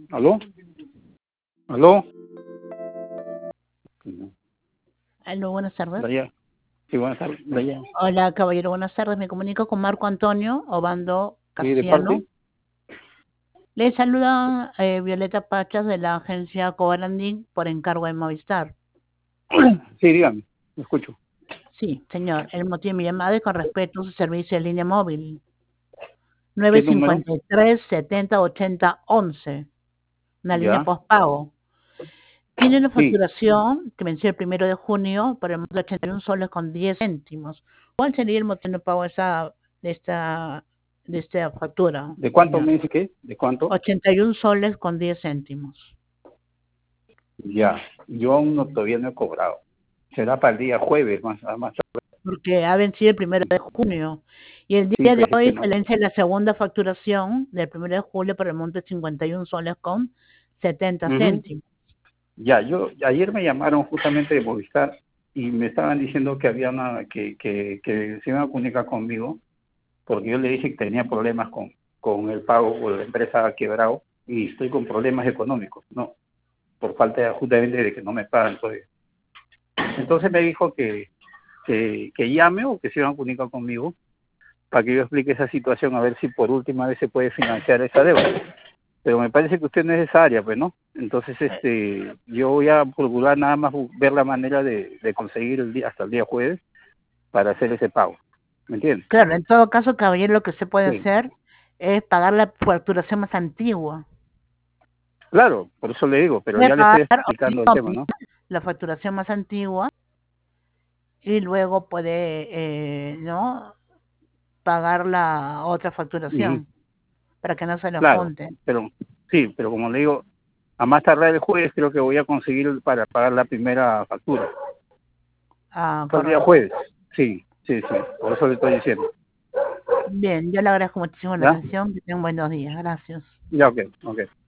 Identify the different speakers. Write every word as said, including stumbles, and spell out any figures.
Speaker 1: ¿Aló? ¿Aló?
Speaker 2: Aló, buenas tardes.
Speaker 1: Daya. Sí, buenas tardes. Daya.
Speaker 2: Hola, caballero, buenas tardes. Me comunico con Marco Antonio Obando
Speaker 1: ¿Y de
Speaker 2: Casiano.
Speaker 1: parte?
Speaker 2: Le saluda eh, Violeta Pachas de la agencia Cobarandín por encargo de Movistar.
Speaker 1: Sí, dígame. Lo escucho.
Speaker 2: Sí, señor. El motivo de mi llamada es con respecto a su servicio de línea móvil.
Speaker 1: ¿Qué número?
Speaker 2: nueve cinco tres, setenta, ochenta, once. Una línea
Speaker 1: Ya.
Speaker 2: postpago. Tiene una
Speaker 1: Sí.
Speaker 2: facturación que venció el primero de junio por el monto de ochenta y un soles con diez céntimos. ¿Cuál sería el motivo de pago de esa, de esta, de esta factura,
Speaker 1: ¿De cuánto
Speaker 2: señor?
Speaker 1: me dice que? ¿De cuánto?
Speaker 2: ochenta y un soles con diez céntimos.
Speaker 1: Ya. Yo aún no, todavía no he cobrado. Será para el día jueves, más, más tarde.
Speaker 2: Porque ha vencido el primero de junio. Y el
Speaker 1: Sí,
Speaker 2: día de
Speaker 1: pero es que
Speaker 2: hoy
Speaker 1: no.
Speaker 2: se vence la segunda facturación del primero de julio por el monto de cincuenta y un soles con setenta
Speaker 1: Ujú.
Speaker 2: céntimos.
Speaker 1: Ya, yo, ayer me llamaron justamente de Movistar y me estaban diciendo que había una, que, que, que se iban a comunicar conmigo, porque yo le dije que tenía problemas con, con el pago, o la empresa ha quebrado, y estoy con problemas económicos, ¿no? Por falta de, justamente de que no me pagan todavía. Entonces me dijo que, que, que llame o que se iban a comunicar conmigo para que yo explique esa situación, a ver si por última vez se puede financiar esa deuda. Pero me parece que usted no es de esa área, pues, ¿no? Entonces, este, yo voy a procurar nada más ver la manera de, de conseguir el día, hasta el día jueves para hacer ese pago. ¿Me entiende?
Speaker 2: Claro, en todo caso, caballero, lo que se puede
Speaker 1: Sí.
Speaker 2: hacer es pagar la facturación más antigua.
Speaker 1: Claro, por eso le digo, pero
Speaker 2: Puede
Speaker 1: ya le
Speaker 2: pagar
Speaker 1: estoy explicando el tema, ¿no?
Speaker 2: la facturación más antigua y luego puede, eh, ¿no? pagar la otra
Speaker 1: Ujú.
Speaker 2: facturación para que no se le
Speaker 1: Claro,
Speaker 2: junte.
Speaker 1: pero sí, pero como le digo, a más tardar el jueves creo que voy a conseguir para pagar la primera factura.
Speaker 2: Ah,
Speaker 1: Fue el día
Speaker 2: correcto.
Speaker 1: jueves. Sí, sí, sí, por eso le estoy diciendo.
Speaker 2: Bien, yo le agradezco muchísimo la
Speaker 1: ¿Ya?
Speaker 2: atención. Que tengan buenos días. Gracias.
Speaker 1: Ya, ok, ok.